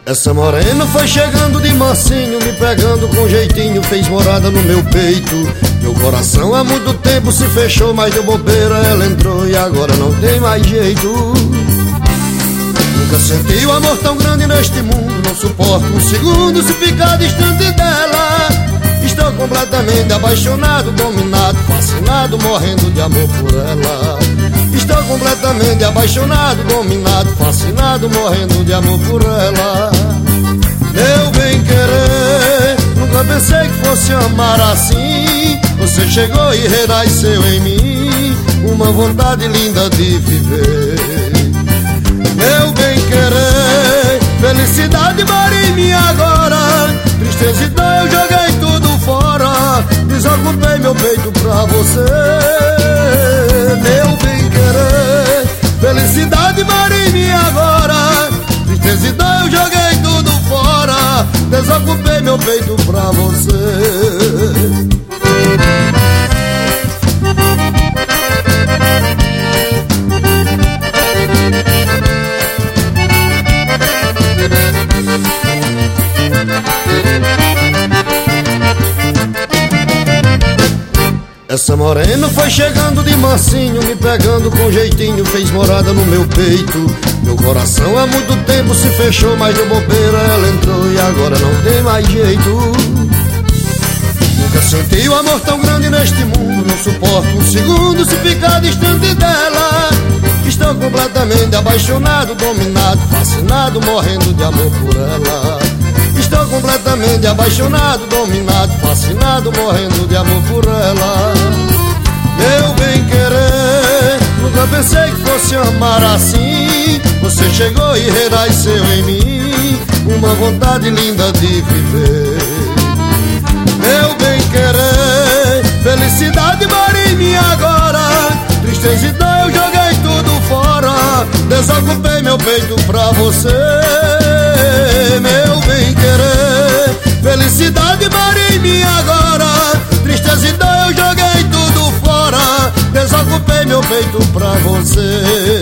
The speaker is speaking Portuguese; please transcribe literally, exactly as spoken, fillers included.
Essa morena foi chegando de mansinho, me pegando com jeitinho, fez morada no meu peito. Meu coração há muito tempo se fechou, mas deu bobeira, ela entrou e agora não tem mais jeito. Nunca senti o amor tão grande neste mundo, não suporto um segundo se ficar distante dela. Estou completamente apaixonado, dominado, fascinado, morrendo de amor por ela. Estou completamente apaixonado, dominado, fascinado, morrendo de amor por ela. Meu bem querer, nunca pensei que fosse amar assim. Você chegou e renasceu em mim uma vontade linda de viver. Meu bem querer, felicidade mora em mim agora. Tristeza e dor eu joguei tudo fora, desocupei meu peito pra você. Meu bem querer, felicidade mora em mim agora. Tristeza e dor eu joguei tudo fora, desocupei meu peito pra você. Essa morena foi chegando de mansinho, me pegando com jeitinho, fez morada no meu peito. Meu coração há muito tempo se fechou, mas deu bobeira, ela entrou e agora não tem mais jeito. Nunca senti o amor tão grande neste mundo, não suporto um segundo se ficar distante dela. Estou completamente apaixonado, dominado, fascinado, morrendo de amor por ela. Estou completamente apaixonado, dominado, fascinado, morrendo de amor por ela. Meu bem querer, nunca pensei que fosse amar assim. Você chegou e renasceu em mim uma vontade linda de viver. Meu bem querer, felicidade mora em mim agora. Tristeza e dor eu joguei tudo fora, desocupei meu peito pra você. Meu bem querer, felicidade mora em mim agora. Tristeza e dor eu joguei tudo fora, desocupei meu peito pra você.